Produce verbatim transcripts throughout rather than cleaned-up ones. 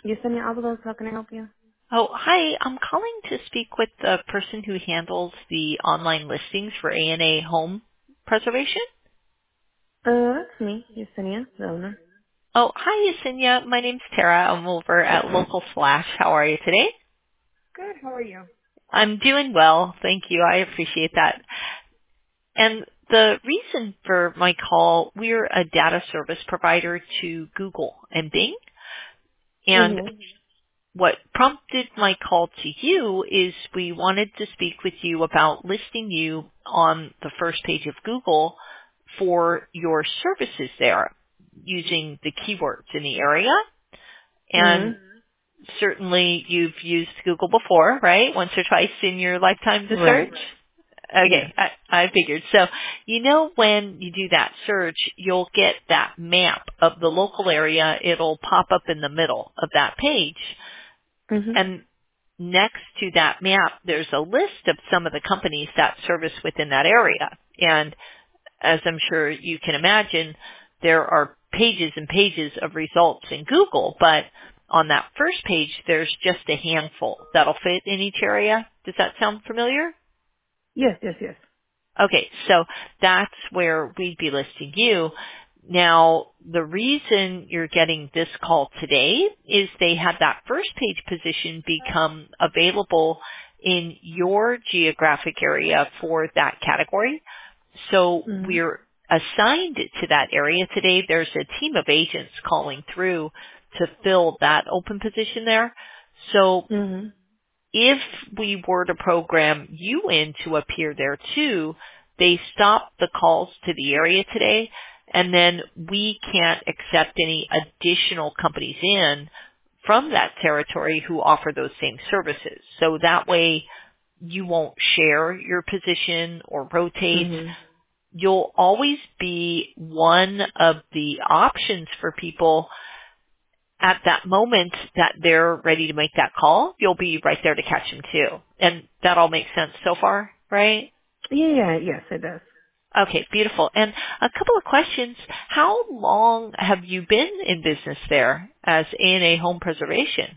Yesenia Avalos, how can I help you? Oh, hi. I'm calling to speak with the person who handles the online listings for A and A Home Preservation. Uh, that's me, Yesenia, the owner. Oh, hi, Yesenia. My name's Tara. I'm over at Local Slash. How are you today? Good, how are you? I'm doing well. Thank you. I appreciate that. And the reason for my call, we're a data service provider to Google and Bing. And Mm-hmm. what prompted my call to you is we wanted to speak with you about listing you on the first page of Google for your services there using the keywords in the area. And Mm-hmm. certainly you've used Google before, right? Once or twice in your lifetime to Right. search. Yes. Okay, I, I figured. So, you know, when you do that search, you'll get that map of the local area. It'll pop up in the middle of that page. Mm-hmm. And next to that map, there's a list of some of the companies that service within that area. And as I'm sure you can imagine, there are pages and pages of results in Google, but on that first page, there's just a handful that'll fit in each area. Does that sound familiar? Yes, yes, yes. Okay, so that's where we'd be listing you. Now, the reason you're getting this call today is they had that first page position become available in your geographic area for that category. So Mm-hmm. we're assigned to that area today. There's a team of agents calling through to fill that open position there. So Mm-hmm. if we were to program you in to appear there too, they stop the calls to the area today, and then we can't accept any additional companies in from that territory who offer those same services. So that way you won't share your position or rotate. Mm-hmm. You'll always be one of the options for people at that moment that they're ready to make that call. You'll be right there to catch them too. And that all makes sense so far, right? Yeah, yeah, yes, it does. Okay, beautiful. And a couple of questions. How long have you been in business there as A and A Home Preservation?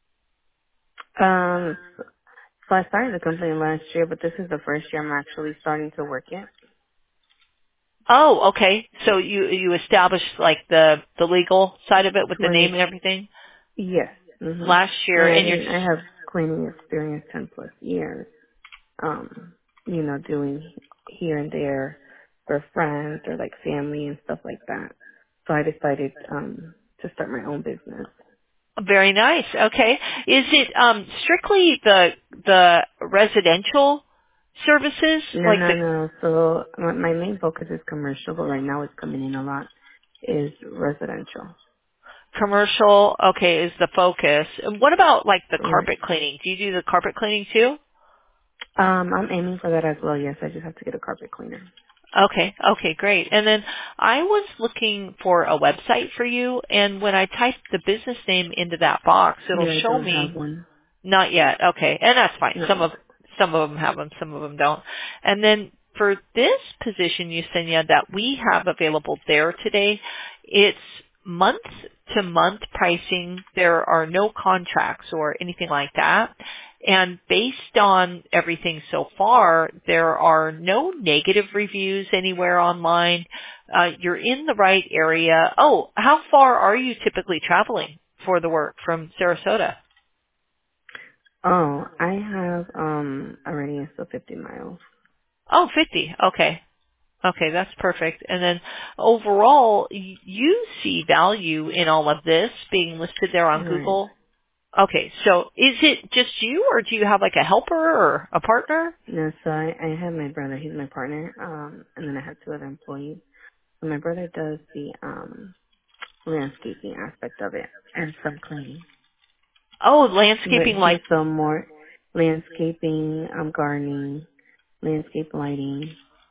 Um, so I started the company last year, but this is the first year I'm actually starting to work it. Oh, okay. So you you established like the the legal side of it with the name Twenty, and everything yes. Mm-hmm. last year, And I, and you're and I have cleaning experience ten plus years. um, you know, doing here and there for friends or like family and stuff like that. So I decided um to start my own business. very nice. Okay. Is it um strictly the the residential services No, like no, the no. So my, my main focus is commercial, but right now it's coming in a lot is residential. commercial, okay, is the focus. And what about like the Right. carpet cleaning? Do you do the carpet cleaning too? Um, I'm aiming for that as well. Yes, I just have to get a carpet cleaner. Okay, okay, great. And then I was looking for a website for you, and when I typed the business name into that box, it'll Yeah, I show don't have me one. not yet. Okay, and that's fine. Not Some of yet. some of them have them, some of them don't. And then for this position, Yesenia, that we have available there today, it's month to month pricing. There are no contracts or anything like that. And based on everything so far, there are no negative reviews anywhere online. Uh, you're in the right area. Oh, how far are you typically traveling for the work from Sarasota? Oh, I have um a radius of fifty miles. Oh, fifty. Okay. Okay, that's perfect. And then overall, y- you see value in all of this being listed there on Right. Google. Okay, so is it just you or do you have like a helper or a partner? No, so I, I have my brother. He's my partner. Um, and then I have two other employees. So my brother does the um landscaping aspect of it and some cleaning. Oh, But landscaping he's like, some more landscaping, um, gardening, landscape lighting.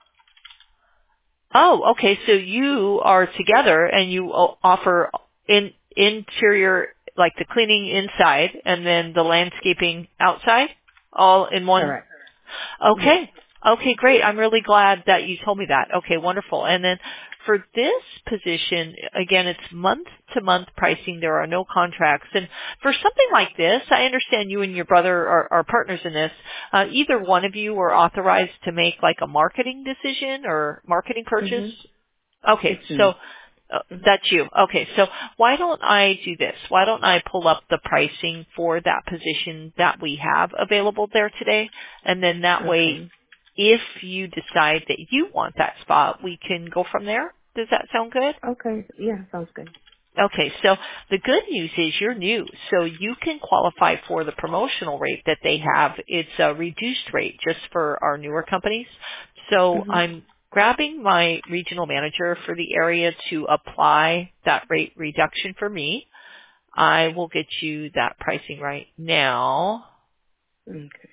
oh, okay, so you are together and you o- offer in interior, like the cleaning inside and then the landscaping outside all in one. Correct. Yes. Okay. Okay, great. I'm really glad that you told me that. Okay, wonderful. And then for this position, again, it's month-to-month pricing. There are no contracts. And for something like this, I understand you and your brother are, are partners in this. Uh, either one of you are authorized to make like a marketing decision or marketing purchase. Mhm. Okay, It's so me. uh, that's you. Okay, so why don't I do this? Why don't I pull up the pricing for that position that we have available there today? And then that way, Okay. if you decide that you want that spot, we can go from there. Does that sound good? Okay. Yeah, sounds good. Okay, so the good news is you're new, so you can qualify for the promotional rate that they have. It's a reduced rate just for our newer companies. So Mhm. I'm grabbing my regional manager for the area to apply that rate reduction for me. I will get you that pricing right now. Okay.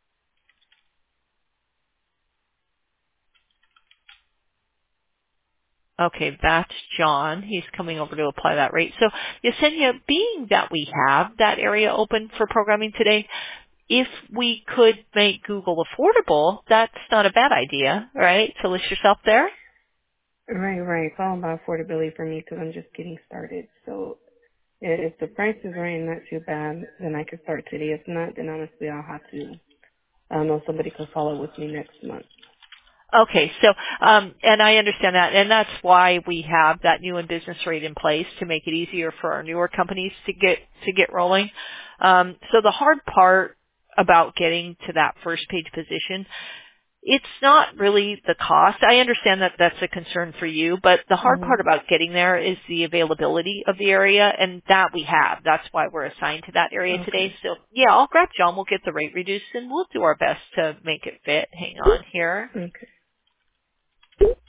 Okay, that's John. He's coming over to apply that rate. So Yesenia, being that we have that area open for programming today, if we could make Google affordable, that's not a bad idea, right? To list yourself there. Right, right. It's all about affordability for me because I'm just getting started. So i- if the price is right and not too bad, then I can start today. If not, then honestly I'll have to. I don't know, somebody could follow with me next month. Okay, so um, and I understand that, and that's why we have that new and business rate in place to make it easier for our newer companies to get to get rolling. Um, so the hard part about getting to that first page position, it's not really the cost. I understand that that's a concern for you, but the hard part Mhm. about getting there is the availability of the area, and that we have. That's why we're assigned to that area today. Okay. So yeah, I'll grab John. We'll get the rate reduced, and we'll do our best to make it fit. Hang on here. Okay.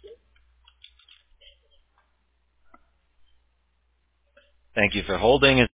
Thank you for holding.